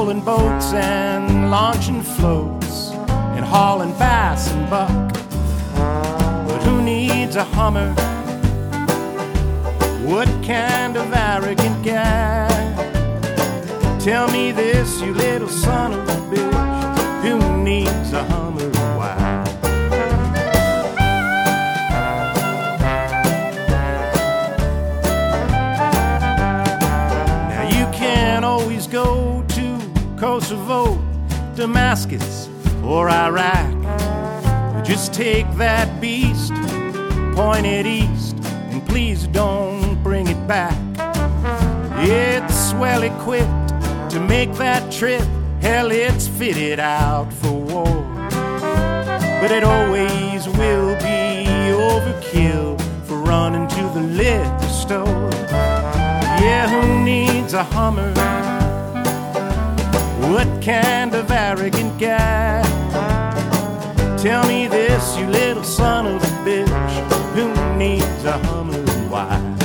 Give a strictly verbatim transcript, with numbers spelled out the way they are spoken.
rolling boats and launching floats and hauling bass and buck. But who needs a Hummer? What kind of arrogant guy? Tell me this, you little son of a bitch, who needs a Hummer and why? Now you can always go to Kosovo, Damascus, or Iraq. Just take that beast, point it east, and please don't bring it back. It's well equipped to make that trip. Hell, it's fitted out for war. But it always will be overkill for running to the liquor store. Yeah, who needs a Hummer? What kind of arrogant guy? Tell me this, you little son of a bitch, who needs a Hummer and why?